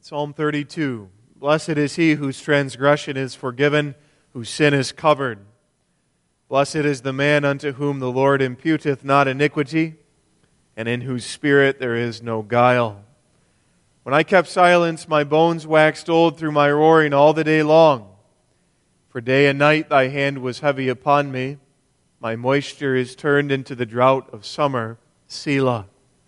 Psalm 32. Blessed is he whose transgression is forgiven, whose sin is covered. Blessed is the man unto whom the Lord imputeth not iniquity, and in whose spirit there is no guile. When I kept silence, my bones waxed old through my roaring all the day long. For day and night thy hand was heavy upon me. My moisture is turned into the drought of summer. Selah.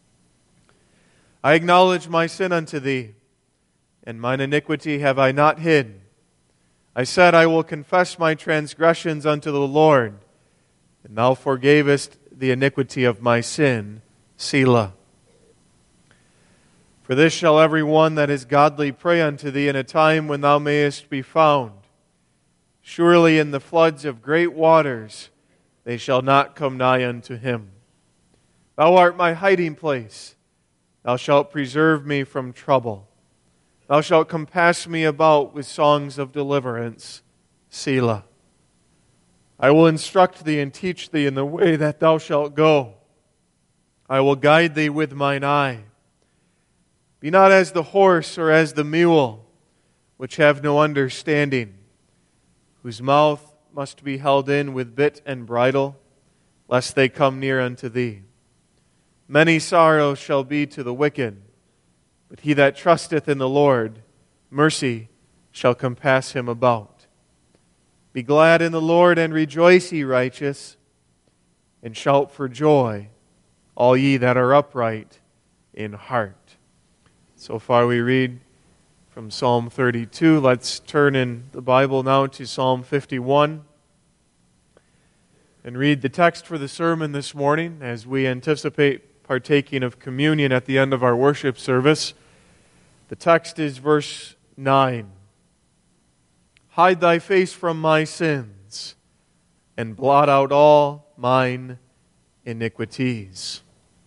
I acknowledge my sin unto thee, and mine iniquity have I not hid. I said, I will confess my transgressions unto the Lord, and thou forgavest the iniquity of my sin. Selah. For this shall every one that is godly pray unto thee in a time when thou mayest be found. Surely in the floods of great waters they shall not come nigh unto him. Thou art my hiding place. Thou shalt preserve me from trouble. Thou shalt compass me about with songs of deliverance. Selah. I will instruct thee and teach thee in the way that thou shalt go. I will guide thee with mine eye. Be not as the horse or as the mule, which have no understanding, whose mouth must be held in with bit and bridle, lest they come near unto thee. Many sorrows shall be to the wicked, but he that trusteth in the Lord, mercy shall compass him about. Be glad in the Lord, and rejoice, ye righteous, and shout for joy, all ye that are upright in heart. So far we read from Psalm 32. Let's turn in the Bible now to Psalm 51 and read the text for the sermon this morning as we anticipate partaking of communion at the end of our worship service. The text is verse 9. Hide thy face from my sins, and blot out all mine iniquities.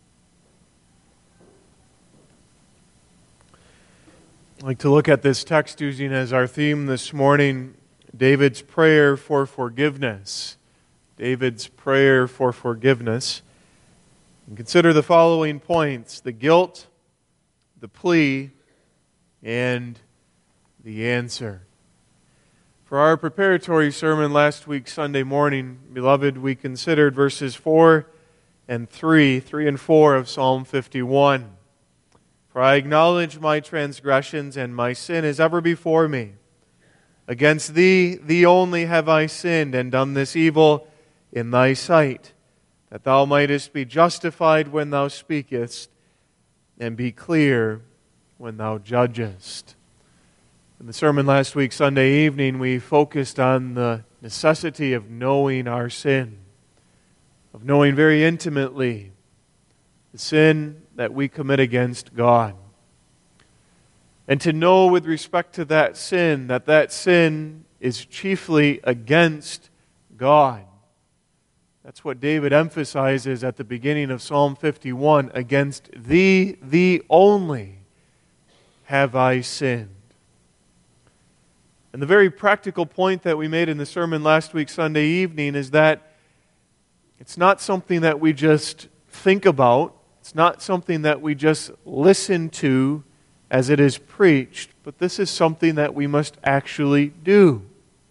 I'd like to look at this text using as our theme this morning, David's prayer for forgiveness. David's prayer for forgiveness. And consider the following points: the guilt, the plea, and the answer. For our preparatory sermon last week, Sunday morning, beloved, we considered verses 3 and 4 of Psalm 51. For I acknowledge my transgressions, and my sin is ever before me. Against thee, thee only have I sinned, and done this evil in thy sight, that thou mightest be justified when thou speakest, and be clear when thou judgest. In the sermon last week, Sunday evening, we focused on the necessity of knowing our sin, of knowing very intimately the sin that we commit against God. And to know with respect to that sin is chiefly against God. That's what David emphasizes at the beginning of Psalm 51. Against thee only have I sinned. And the very practical point that we made in the sermon last week, Sunday evening, is that it's not something that we just think about. It's not something that we just listen to as it is preached, but this is something that we must actually do.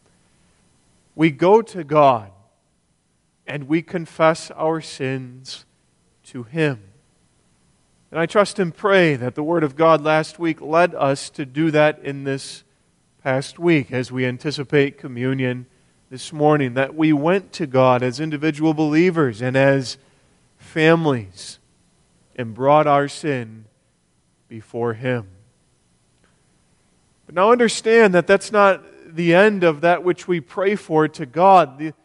We go to God and we confess our sins to Him. And I trust and pray that the Word of God last week led us to do that in this past week as we anticipate communion this morning, that we went to God as individual believers and as families and brought our sin before Him. But now understand that that's not the end of that which we pray for to God. The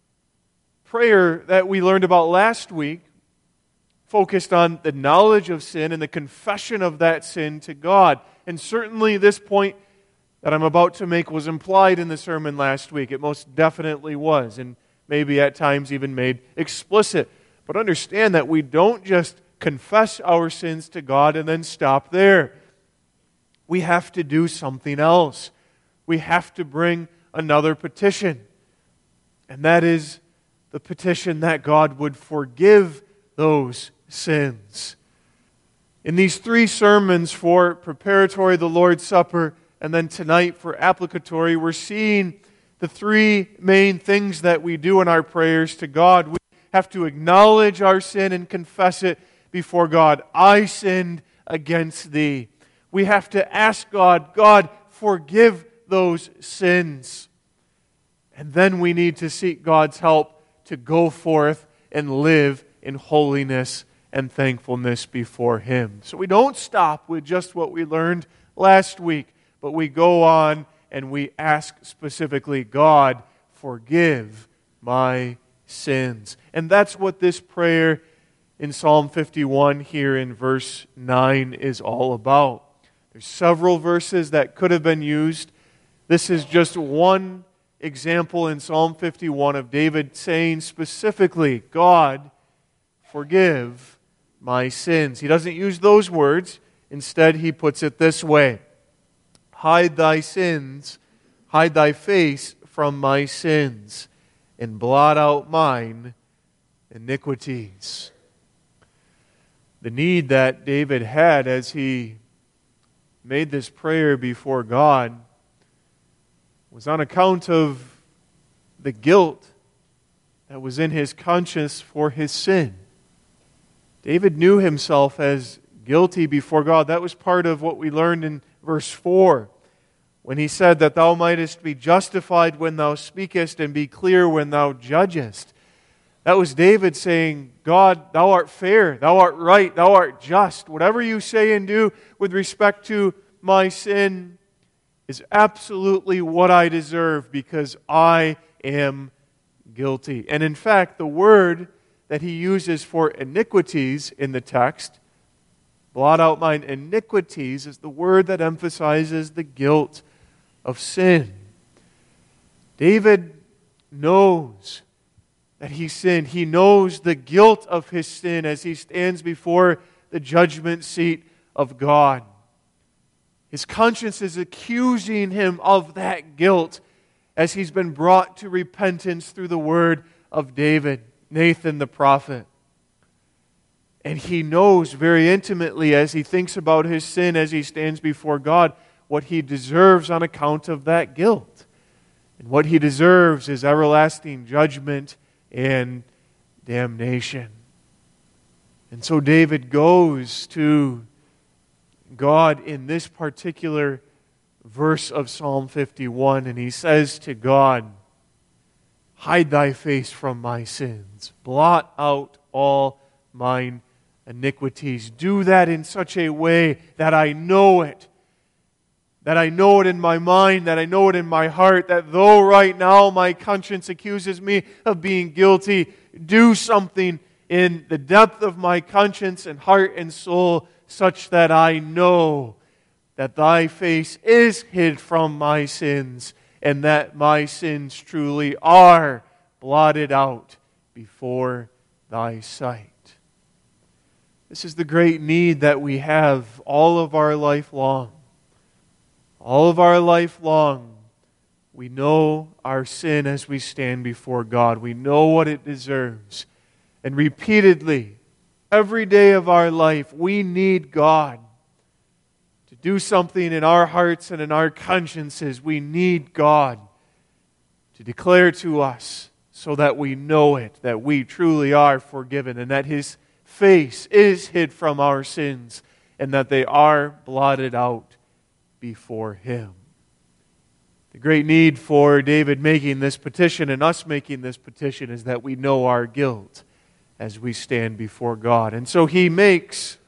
prayer that we learned about last week focused on the knowledge of sin and the confession of that sin to God. And certainly this point that I'm about to make was implied in the sermon last week. It most definitely was, and maybe at times even made explicit. But understand that we don't just confess our sins to God and then stop there. We have to do something else. We have to bring another petition. And that is the petition that God would forgive those sins. In these three sermons for preparatory, the Lord's Supper, and then tonight for applicatory, we're seeing the three main things that we do in our prayers to God. We have to acknowledge our sin and confess it before God. I sinned against thee. We have to ask God, God, forgive those sins. And then we need to seek God's help to go forth and live in holiness and thankfulness before Him. So we don't stop with just what we learned last week, but we go on and we ask specifically, God, forgive my sins. And that's what this prayer in Psalm 51 here in verse 9 is all about. There's several verses that could have been used. This is just one example in Psalm 51 of David saying specifically, God, forgive my sins. He doesn't use those words. Instead, he puts it this way: hide thy sins, hide thy face from my sins, and blot out mine iniquities. The need that David had as he made this prayer before God was on account of the guilt that was in his conscience for his sin. David knew himself as guilty before God. That was part of what we learned in verse 4, when he said that thou mightest be justified when thou speakest and be clear when thou judgest. That was David saying, God, thou art fair, thou art right, thou art just. Whatever you say and do with respect to my sin is absolutely what I deserve because I am guilty. And in fact, the word that he uses for iniquities in the text, blot out mine iniquities, is the word that emphasizes the guilt of sin. David knows that he sinned. He knows the guilt of his sin as he stands before the judgment seat of God. His conscience is accusing him of that guilt as he's been brought to repentance through the word of David, Nathan the prophet. And he knows very intimately as he thinks about his sin, as he stands before God, what he deserves on account of that guilt. And what he deserves is everlasting judgment and damnation. And so David goes to God in this particular verse of Psalm 51, and he says to God, hide thy face from my sins. Blot out all mine iniquities. Do that in such a way that I know it. That I know it in my mind, that I know it in my heart, that though right now my conscience accuses me of being guilty, do something in the depth of my conscience and heart and soul such that I know that thy face is hid from my sins and that my sins truly are blotted out before thy sight. This is the great need that we have all of our life long. All of our life long, we know our sin as we stand before God. We know what it deserves. And repeatedly, every day of our life, we need God to do something in our hearts and in our consciences. We need God to declare to us so that we know it, that we truly are forgiven and that His face is hid from our sins and that they are blotted out before Him. The great need for David making this petition and us making this petition is that we know our guilt as we stand before God. And so he makes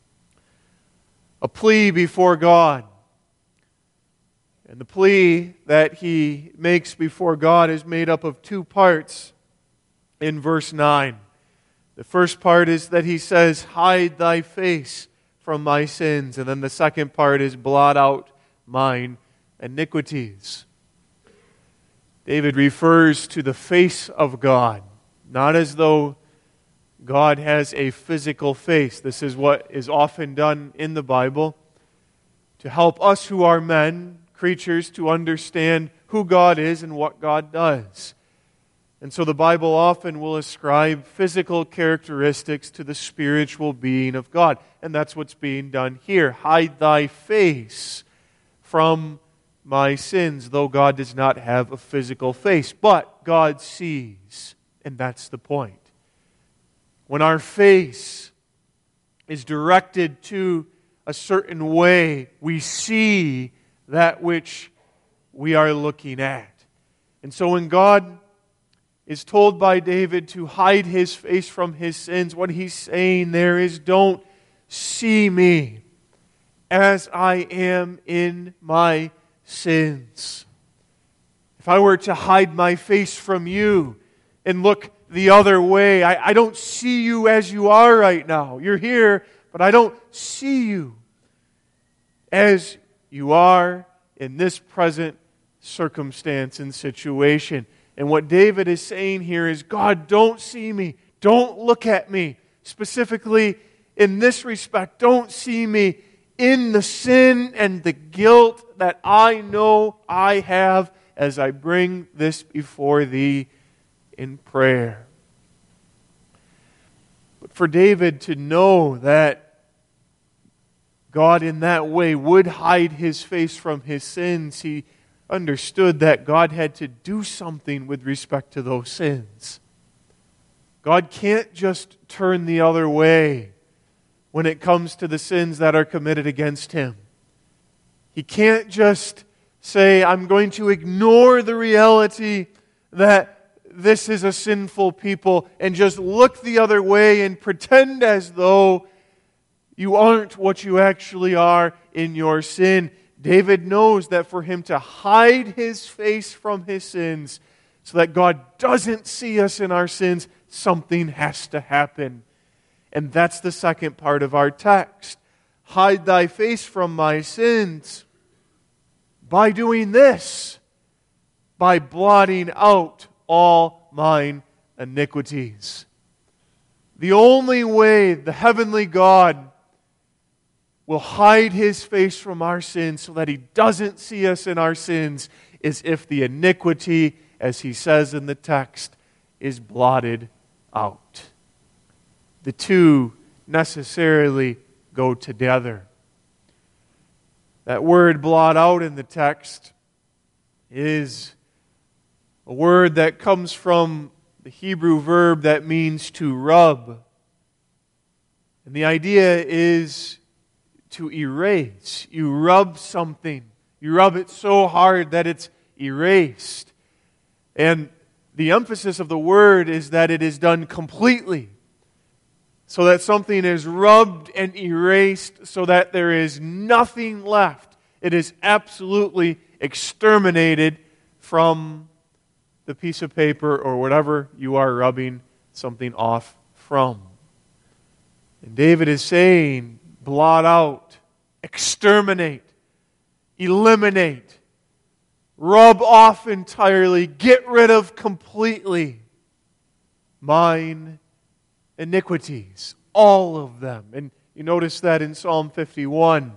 a plea before God. And the plea that he makes before God is made up of two parts in verse 9. The first part is that he says, hide thy face from my sins. And then the second part is, blot out mine iniquities. David refers to the face of God, not as though God has a physical face. This is what is often done in the Bible to help us who are men, creatures, to understand who God is and what God does. And so the Bible often will ascribe physical characteristics to the spiritual being of God. And that's what's being done here. Hide thy face from my sins, though God does not have a physical face. But God sees. And that's the point. When our face is directed to a certain way, we see that which we are looking at. And so when God is told by David to hide his face from his sins, what he's saying there is, don't see me as I am in my sins. If I were to hide my face from you and look the other way, I don't see you as you are right now. You're here, but I don't see you as you are in this present circumstance and situation. And what David is saying here is, God, don't see me. Don't look at me. Specifically, in this respect, don't see me in the sin and the guilt that I know I have as I bring this before Thee in prayer. But for David to know that God in that way would hide His face from his sins, he understood that God had to do something with respect to those sins. God can't just turn the other way when it comes to the sins that are committed against Him. He can't just say, I'm going to ignore the reality that this is a sinful people and just look the other way and pretend as though you aren't what you actually are in your sin. David knows that for him to hide his face from his sins so that God doesn't see us in our sins, something has to happen. And that's the second part of our text. Hide thy face from my sins by doing this, by blotting out all mine iniquities. The only way the heavenly God will hide His face from our sins so that He doesn't see us in our sins is if the iniquity, as He says in the text, is blotted out. The two necessarily go together. That word blot out in the text is a word that comes from the Hebrew verb that means to rub. And the idea is to erase. You rub something. You rub it so hard that it's erased. And the emphasis of the word is that it is done completely. So that something is rubbed and erased so that there is nothing left. It is absolutely exterminated from the piece of paper or whatever you are rubbing something off from. And David is saying, blot out, exterminate, eliminate, rub off entirely, get rid of completely mine iniquities, all of them. And you notice that in Psalm 51,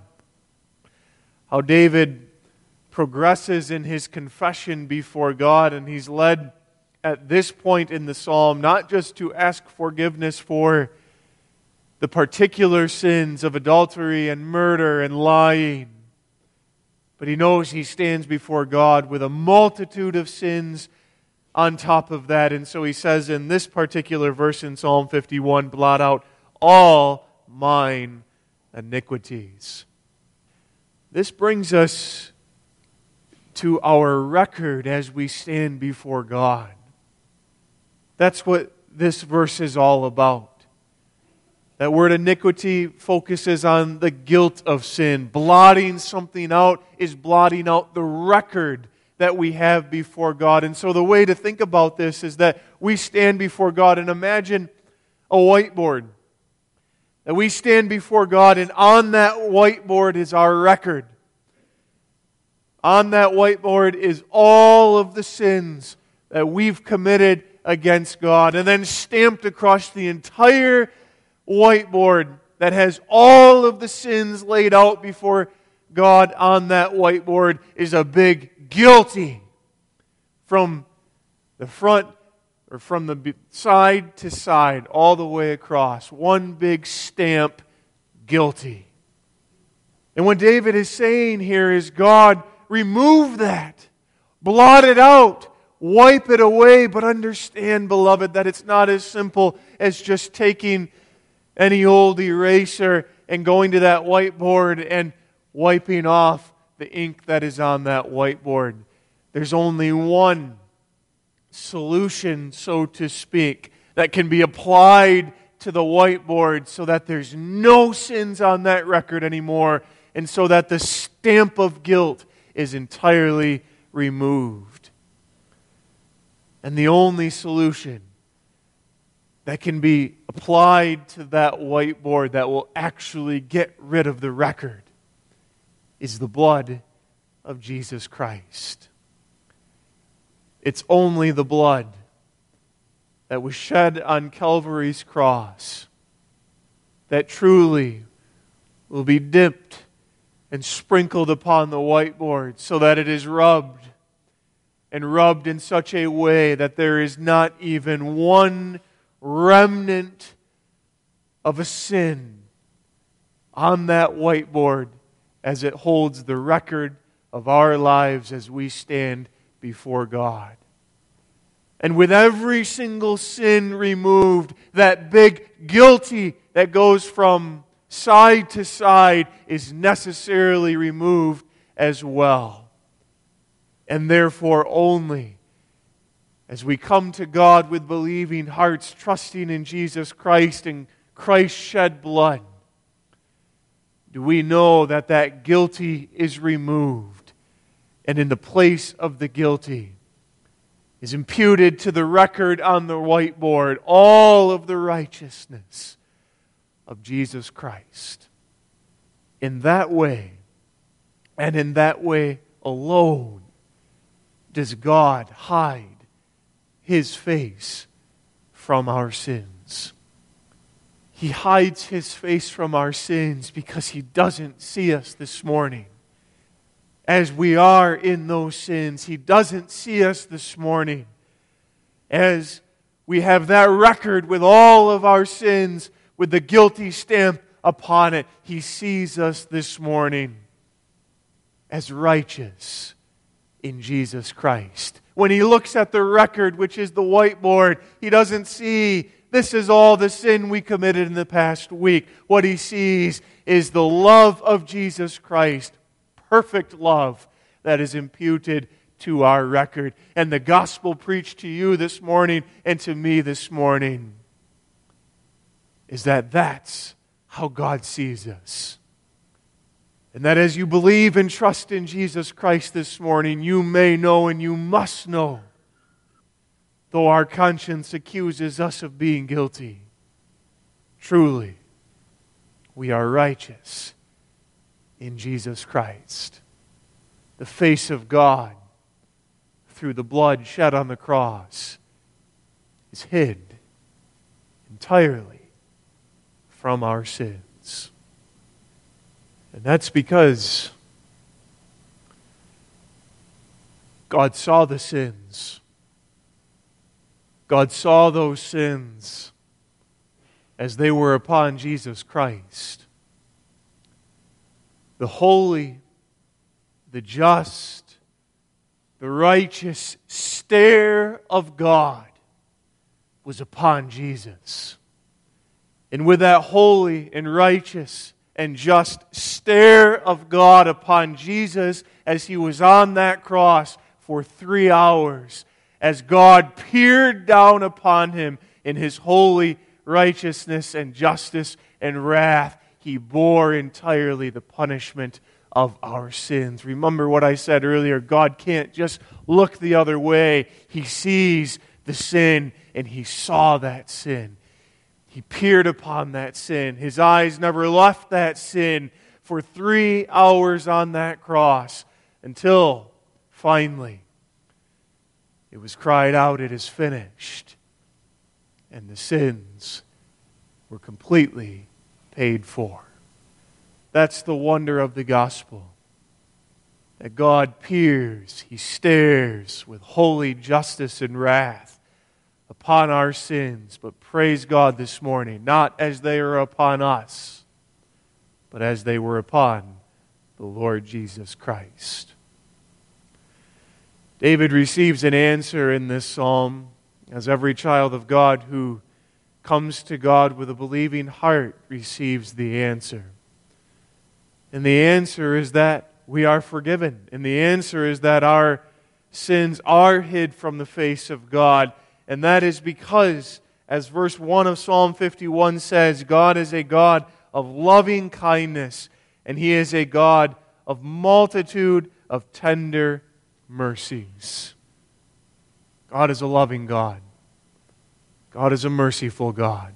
how David progresses in his confession before God, and he's led at this point in the psalm not just to ask forgiveness for the particular sins of adultery and murder and lying, but he knows he stands before God with a multitude of sins on top of that. And so he says in this particular verse in Psalm 51, blot out all mine iniquities. This brings us to our record as we stand before God. That's what this verse is all about. That word iniquity focuses on the guilt of sin. Blotting something out is blotting out the record that we have before God. And so the way to think about this is that we stand before God, and imagine a whiteboard. That we stand before God, and on that whiteboard is our record. On that whiteboard is all of the sins that we've committed against God. And then stamped across the entire whiteboard that has all of the sins laid out before God on that whiteboard is a big guilty from the front or from the side to side, all the way across. One big stamp, guilty. And what David is saying here is, God, remove that. Blot it out. Wipe it away. But understand, beloved, that it's not as simple as just taking any old eraser and going to that whiteboard and wiping off the ink that is on that whiteboard. There's only one solution, so to speak, that can be applied to the whiteboard so that there's no sins on that record anymore, and so that the stamp of guilt is entirely removed. And the only solution that can be applied to that whiteboard that will actually get rid of the record is the blood of Jesus Christ. It's only the blood that was shed on Calvary's cross that truly will be dipped and sprinkled upon the whiteboard so that it is rubbed, and rubbed in such a way that there is not even one remnant of a sin on that whiteboard as it holds the record of our lives as we stand before God. And with every single sin removed, that big guilty that goes from side to side is necessarily removed as well. And therefore only as we come to God with believing hearts, trusting in Jesus Christ and Christ's shed blood, do we know that that guilty is removed, and in the place of the guilty is imputed to the record on the whiteboard all of the righteousness of Jesus Christ. In that way, and in that way alone, does God hide His face from our sins. He hides His face from our sins because He doesn't see us this morning as we are in those sins. He doesn't see us this morning as we have that record with all of our sins with the guilty stamp upon it. He sees us this morning as righteous in Jesus Christ. When He looks at the record, which is the whiteboard, He doesn't see, this is all the sin we committed in the past week. What He sees is the love of Jesus Christ, perfect love that is imputed to our record. And the gospel preached to you this morning and to me this morning is that that's how God sees us. And that as you believe and trust in Jesus Christ this morning, you may know and you must know, though our conscience accuses us of being guilty, truly, we are righteous in Jesus Christ. The face of God, through the blood shed on the cross, is hid entirely from our sins. And that's because God saw the sins. God saw those sins as they were upon Jesus Christ. The holy, the just, the righteous stare of God was upon Jesus. And with that holy and righteous and just stare of God upon Jesus as He was on that cross for 3 hours, as God peered down upon Him in His holy righteousness and justice and wrath, He bore entirely the punishment of our sins. Remember what I said earlier, God can't just look the other way. He sees the sin, and He saw that sin. He peered upon that sin. His eyes never left that sin for 3 hours on that cross until finally it was cried out, "It is finished." And the sins were completely paid for. That's the wonder of the gospel. That God peers, He stares with holy justice and wrath upon our sins, but praise God this morning, not as they are upon us, but as they were upon the Lord Jesus Christ. David receives an answer in this psalm, as every child of God who comes to God with a believing heart receives the answer. And the answer is that we are forgiven. And the answer is that our sins are hid from the face of God. And that is because, as verse 1 of Psalm 51 says, God is a God of loving kindness, and He is a God of multitude of tender mercies. God is a loving God. God is a merciful God.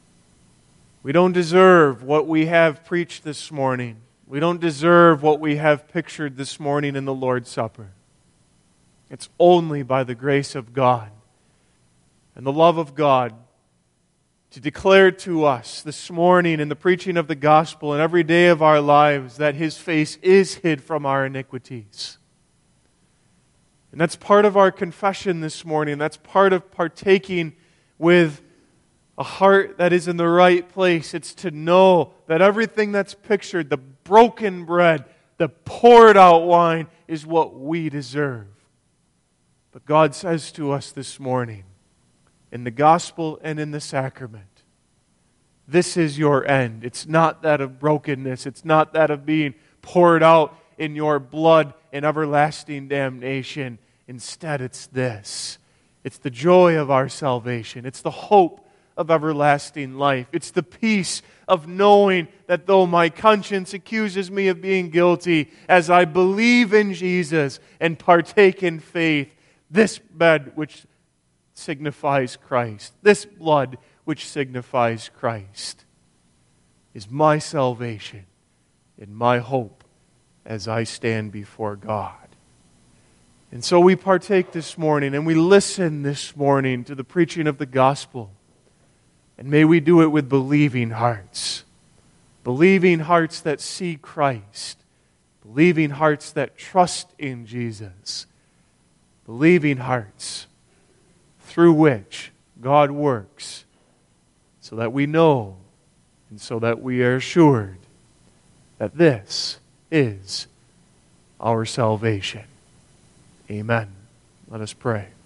We don't deserve what we have preached this morning. We don't deserve what we have pictured this morning in the Lord's Supper. It's only by the grace of God and the love of God to declare to us this morning in the preaching of the gospel and every day of our lives that His face is hid from our iniquities. And that's part of our confession this morning. That's part of partaking with a heart that is in the right place. It's to know that everything that's pictured, the broken bread, the poured out wine, is what we deserve. But God says to us this morning, in the gospel and in the sacrament, this is your end. It's not that of brokenness. It's not that of being poured out in your blood in everlasting damnation. Instead, it's this. It's the joy of our salvation. It's the hope of everlasting life. It's the peace of knowing that though my conscience accuses me of being guilty, as I believe in Jesus and partake in faith, this bread which signifies Christ, this blood which signifies Christ, is my salvation and my hope as I stand before God. And so we partake this morning and we listen this morning to the preaching of the gospel. And may we do it with believing hearts that see Christ, believing hearts that trust in Jesus, believing hearts through which God works, so that we know and so that we are assured that this is our salvation. Amen. Let us pray.